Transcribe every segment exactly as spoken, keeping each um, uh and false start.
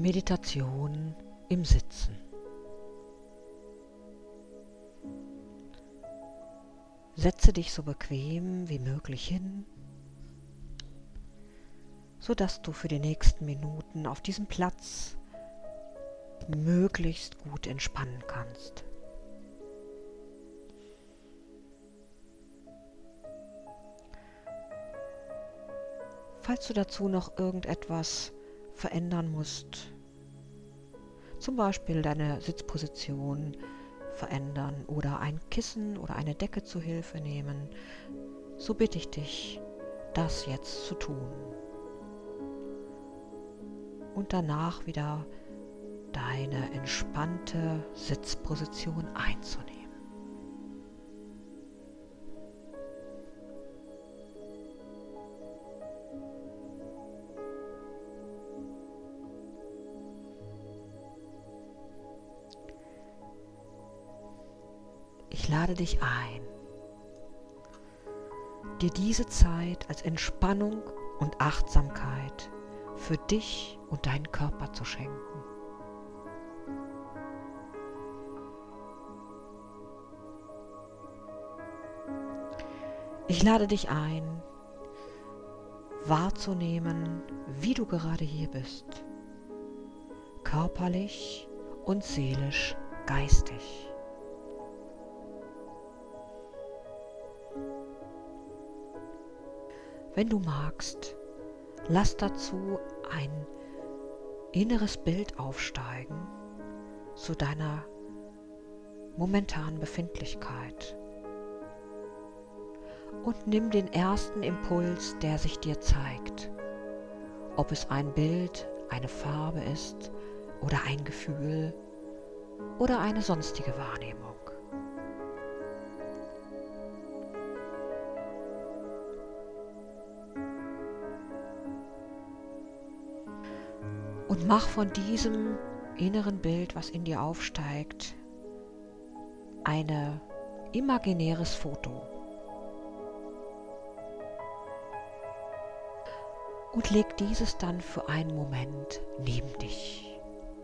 Meditation im Sitzen. Setze dich so bequem wie möglich hin, sodass du für die nächsten Minuten auf diesem Platz möglichst gut entspannen kannst. Falls du dazu noch irgendetwas verändern musst, zum Beispiel deine Sitzposition verändern oder ein Kissen oder eine Decke zu Hilfe nehmen, so bitte ich dich, das jetzt zu tun. Und danach wieder deine entspannte Sitzposition einzunehmen. Ich lade dich ein, dir diese Zeit als Entspannung und Achtsamkeit für dich und deinen Körper zu schenken. Ich lade dich ein, wahrzunehmen, wie du gerade hier bist, körperlich und seelisch, geistig. Wenn du magst, lass dazu ein inneres Bild aufsteigen zu deiner momentanen Befindlichkeit und nimm den ersten Impuls, der sich dir zeigt, ob es ein Bild, eine Farbe ist oder ein Gefühl oder eine sonstige Wahrnehmung. Und mach von diesem inneren Bild, was in dir aufsteigt, ein imaginäres Foto. Und leg dieses dann für einen Moment neben dich.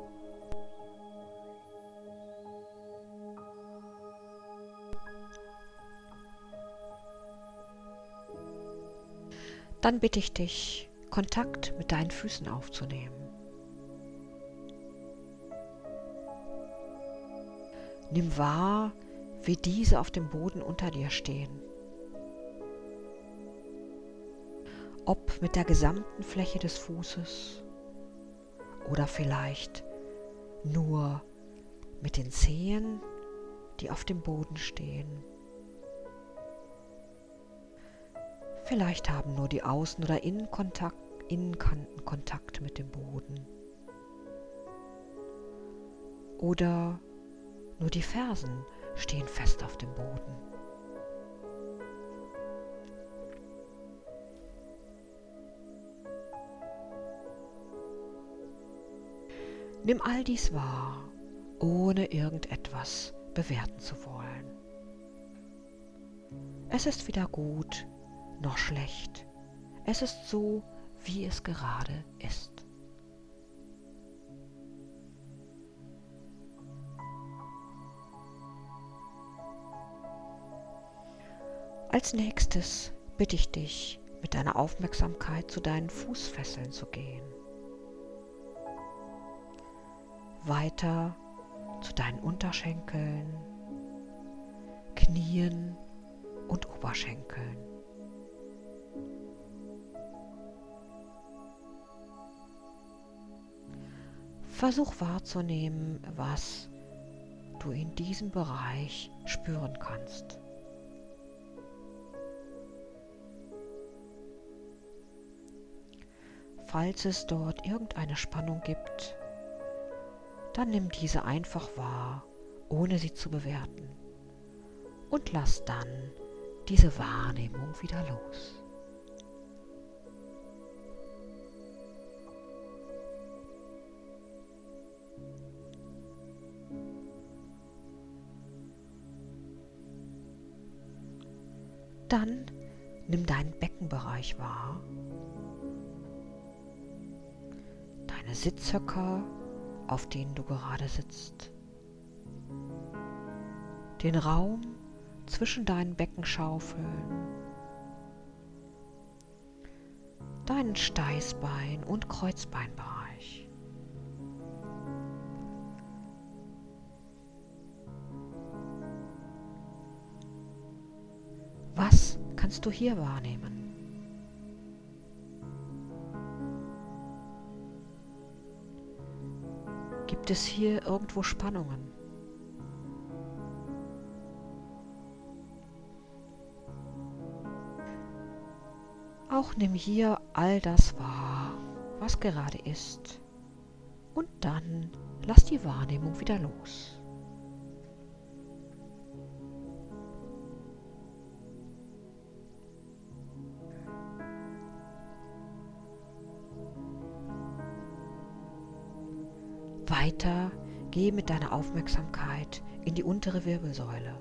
Dann bitte ich dich, Kontakt mit deinen Füßen aufzunehmen. Nimm wahr, wie diese auf dem Boden unter dir stehen. Ob mit der gesamten Fläche des Fußes oder vielleicht nur mit den Zehen, die auf dem Boden stehen. Vielleicht haben nur die Außen- oder Innenkontakt, Innenkanten Kontakt mit dem Boden. Oder nur die Fersen stehen fest auf dem Boden. Nimm all dies wahr, ohne irgendetwas bewerten zu wollen. Es ist weder gut noch schlecht. Es ist so, wie es gerade ist. Als nächstes bitte ich dich, mit deiner Aufmerksamkeit zu deinen Fußfesseln zu gehen. Weiter zu deinen Unterschenkeln, Knien und Oberschenkeln. Versuch wahrzunehmen, was du in diesem Bereich spüren kannst. Falls es dort irgendeine Spannung gibt, dann nimm diese einfach wahr, ohne sie zu bewerten, und lass dann diese Wahrnehmung wieder los. Dann nimm deinen Beckenbereich wahr, deine deine Sitzhöcker, auf denen du gerade sitzt, den Raum zwischen deinen Beckenschaufeln, deinen Steißbein- und Kreuzbeinbereich. Was kannst du hier wahrnehmen? Gibt es hier irgendwo Spannungen? Auch nimm hier all das wahr, was gerade ist, und dann lass die Wahrnehmung wieder los. Weiter geh mit deiner Aufmerksamkeit in die untere Wirbelsäule,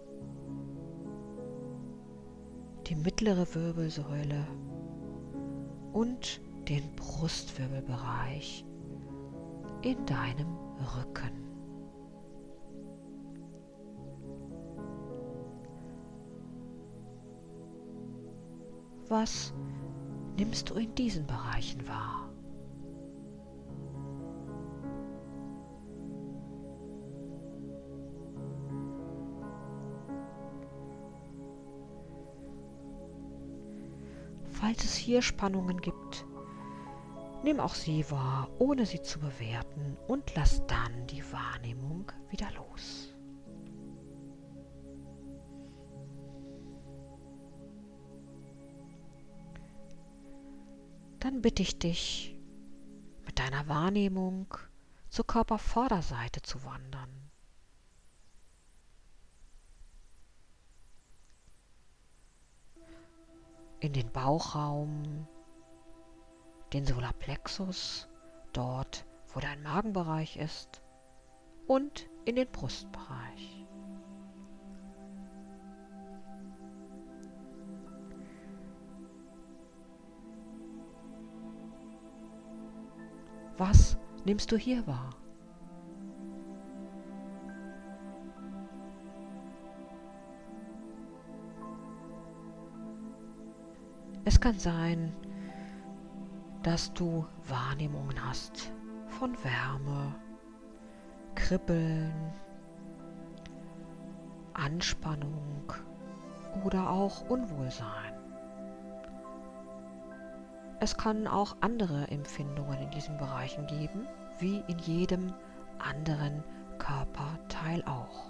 die mittlere Wirbelsäule und den Brustwirbelbereich in deinem Rücken. Was nimmst du in diesen Bereichen wahr? Falls es hier Spannungen gibt, nimm auch sie wahr, ohne sie zu bewerten, und lass dann die Wahrnehmung wieder los. Dann bitte ich dich, mit deiner Wahrnehmung zur Körpervorderseite zu wandern. In den Bauchraum, den Solarplexus, dort wo dein Magenbereich ist, und in den Brustbereich. Was nimmst du hier wahr? Es kann sein, dass du Wahrnehmungen hast von Wärme, Kribbeln, Anspannung oder auch Unwohlsein. Es kann auch andere Empfindungen in diesen Bereichen geben, wie in jedem anderen Körperteil auch.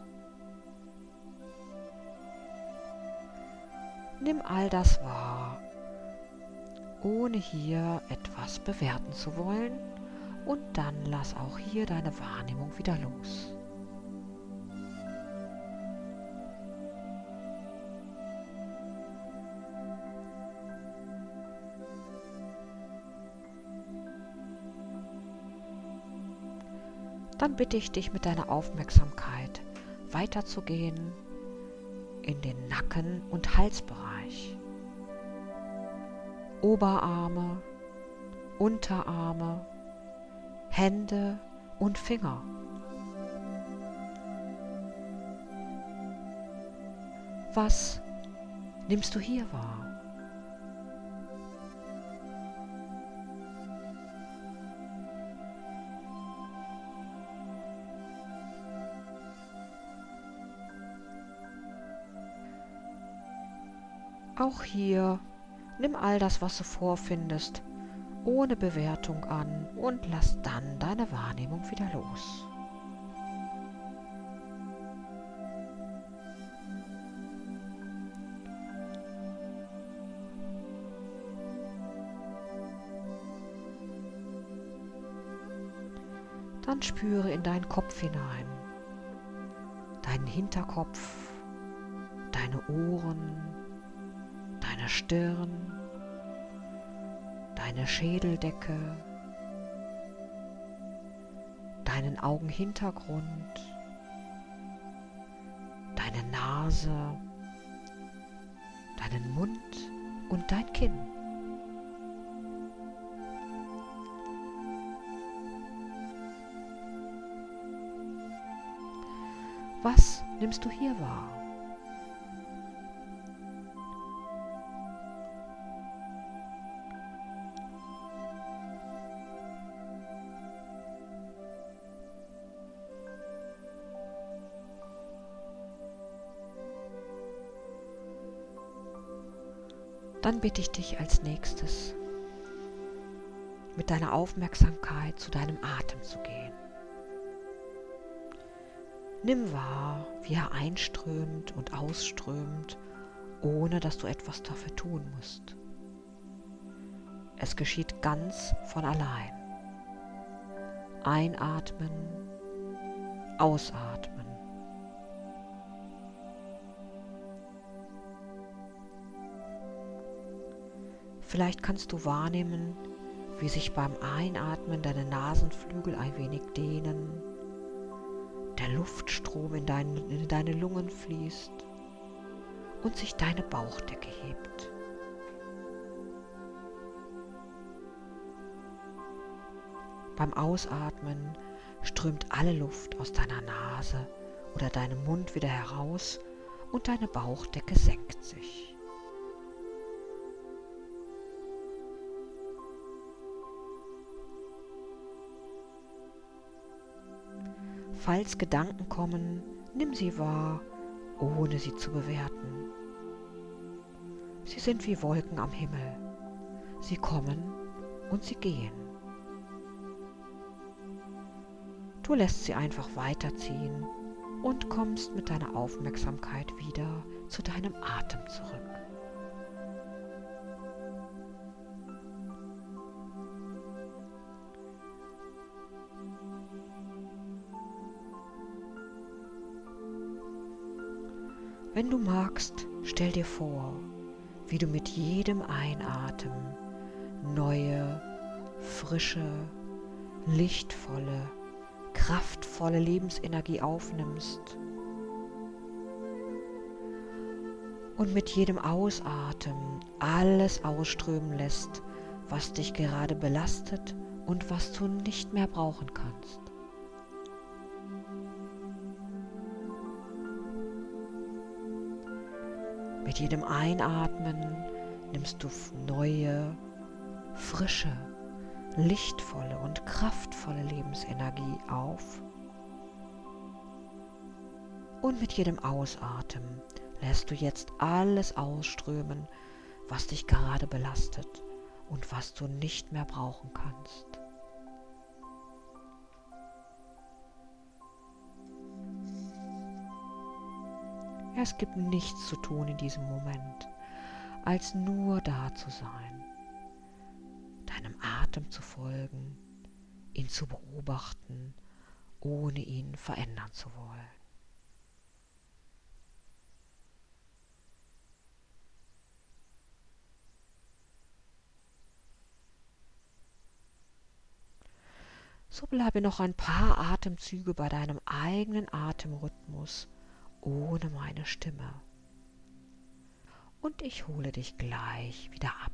Nimm all das wahr, ohne hier etwas bewerten zu wollen, und dann lass auch hier deine Wahrnehmung wieder los. Dann bitte ich dich, mit deiner Aufmerksamkeit weiterzugehen in den Nacken- und Halsbereich. Oberarme, Unterarme, Hände und Finger. Was nimmst du hier wahr? Auch hier nimm all das, was du vorfindest, ohne Bewertung an, und lass dann deine Wahrnehmung wieder los. Dann spüre in deinen Kopf hinein, deinen Hinterkopf, deine Ohren, deine Stirn, deine Schädeldecke, deinen Augenhintergrund, deine Nase, deinen Mund und dein Kinn. Was nimmst du hier wahr? Dann bitte ich dich als nächstes, mit deiner Aufmerksamkeit zu deinem Atem zu gehen. Nimm wahr, wie er einströmt und ausströmt, ohne dass du etwas dafür tun musst. Es geschieht ganz von allein. Einatmen, ausatmen. Vielleicht kannst du wahrnehmen, wie sich beim Einatmen deine Nasenflügel ein wenig dehnen, der Luftstrom in, dein, in deine Lungen fließt und sich deine Bauchdecke hebt. Beim Ausatmen strömt alle Luft aus deiner Nase oder deinem Mund wieder heraus und deine Bauchdecke senkt sich. Falls Gedanken kommen, nimm sie wahr, ohne sie zu bewerten. Sie sind wie Wolken am Himmel. Sie kommen und sie gehen. Du lässt sie einfach weiterziehen und kommst mit deiner Aufmerksamkeit wieder zu deinem Atem zurück. Wenn du magst, stell dir vor, wie du mit jedem Einatmen neue, frische, lichtvolle, kraftvolle Lebensenergie aufnimmst und mit jedem Ausatmen alles ausströmen lässt, was dich gerade belastet und was du nicht mehr brauchen kannst. Mit jedem Einatmen nimmst du neue, frische, lichtvolle und kraftvolle Lebensenergie auf. Und mit jedem Ausatmen lässt du jetzt alles ausströmen, was dich gerade belastet und was du nicht mehr brauchen kannst. Es gibt nichts zu tun in diesem Moment, als nur da zu sein, deinem Atem zu folgen, ihn zu beobachten, ohne ihn verändern zu wollen. So bleibe noch ein paar Atemzüge bei deinem eigenen Atemrhythmus ohne meine Stimme. Und ich hole dich gleich wieder ab.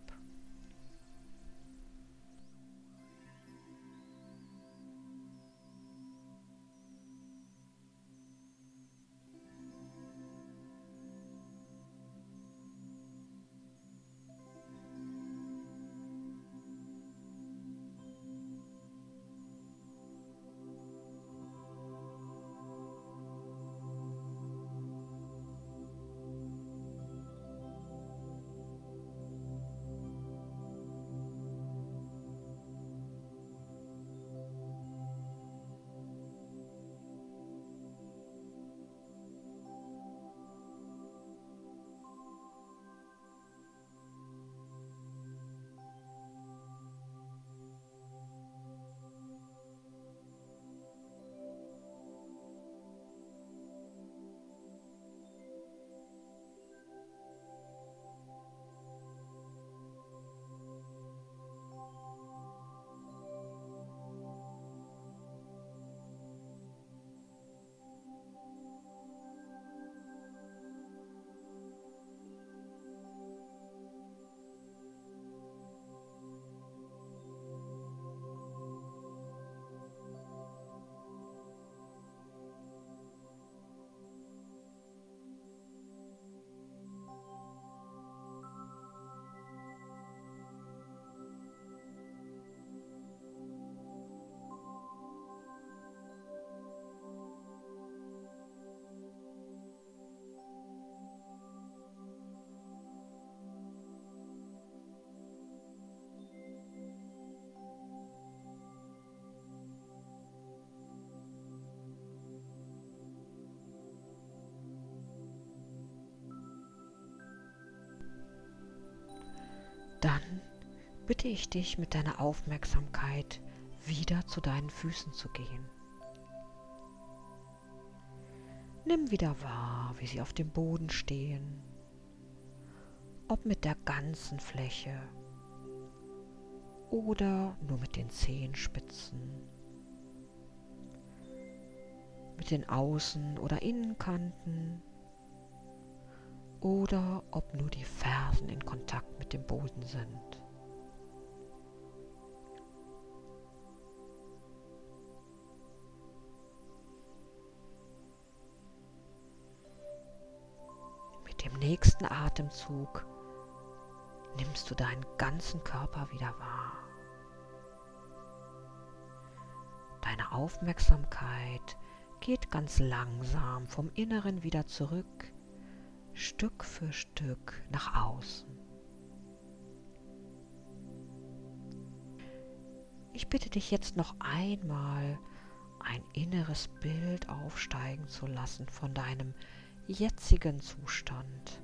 Dann bitte ich dich, mit deiner Aufmerksamkeit wieder zu deinen Füßen zu gehen. Nimm wieder wahr, wie sie auf dem Boden stehen, ob mit der ganzen Fläche oder nur mit den Zehenspitzen, mit den Außen- oder Innenkanten oder ob nur die Fersen in Kontakt mit dem Boden sind. Mit dem nächsten Atemzug nimmst du deinen ganzen Körper wieder wahr. Deine Aufmerksamkeit geht ganz langsam vom Inneren wieder zurück, Stück für Stück nach außen. Ich bitte dich jetzt noch einmal, ein inneres Bild aufsteigen zu lassen von deinem jetzigen Zustand.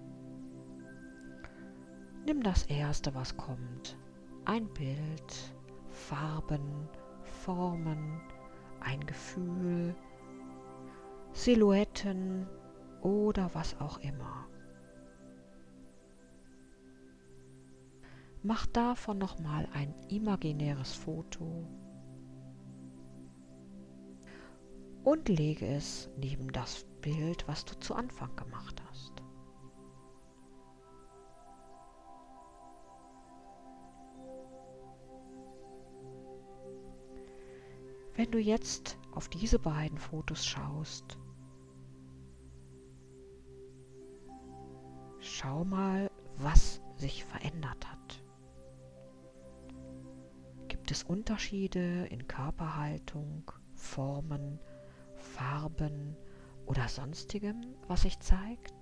Nimm das erste, was kommt. Ein Bild, Farben, Formen, ein Gefühl, Silhouetten oder was auch immer. Mach davon nochmal ein imaginäres Foto und lege es neben das Bild, was du zu Anfang gemacht hast. Wenn du jetzt auf diese beiden Fotos schaust, schau mal, was sich verändert hat. Gibt es Unterschiede in Körperhaltung, Formen, Farben oder sonstigem, was sich zeigt?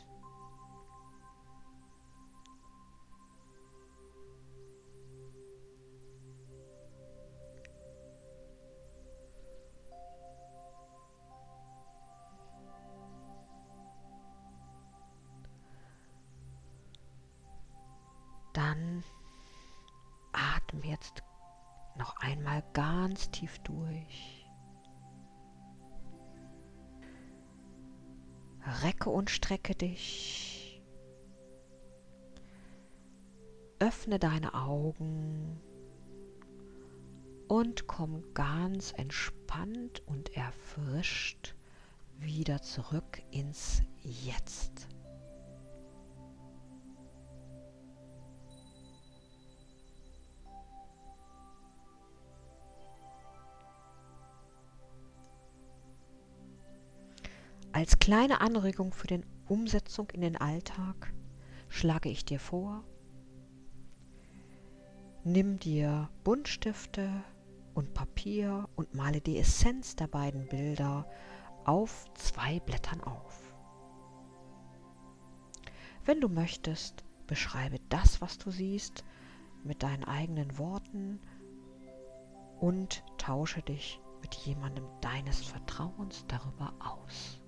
Dann atme jetzt noch einmal ganz tief durch. Recke und strecke dich. Öffne deine Augen und komm ganz entspannt und erfrischt wieder zurück ins Jetzt. Als kleine Anregung für die Umsetzung in den Alltag schlage ich dir vor, nimm dir Buntstifte und Papier und male die Essenz der beiden Bilder auf zwei Blättern auf. Wenn du möchtest, beschreibe das, was du siehst, mit deinen eigenen Worten und tausche dich mit jemandem deines Vertrauens darüber aus.